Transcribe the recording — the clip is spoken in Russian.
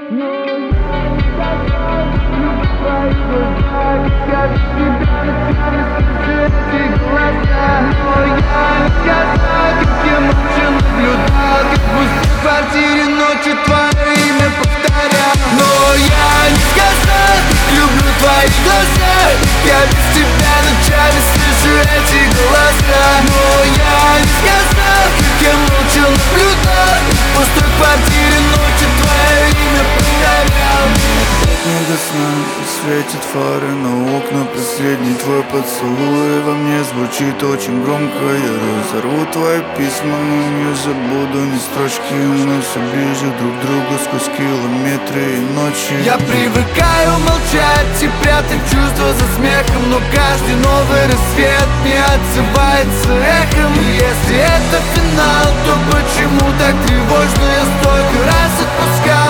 Но я люблю твои глаза, как тебя ночами слышу эти глаза. Но я не сказал, как я молча наблюдал, как в пустой квартире ночью твое имя повторял. Но я не сказал, как люблю твои глаза, я без тебя ночами слышу эти голоса. Но я не сказал, как я молча наблюдал, как в пустой квартире ночью твое имя повторял. Не до сна, светит фары на окна, последний твой поцелуй во мне звучит очень громко. Я разорву твои письма, но не забуду ни строчки. Мы все ближе друг к другу сквозь километры и ночи. Я привыкаю молчать и прятать чувства за смехом, но каждый новый рассвет не отзывается эхом. И если это финал, то почему так тревожно? Я столько раз отпускал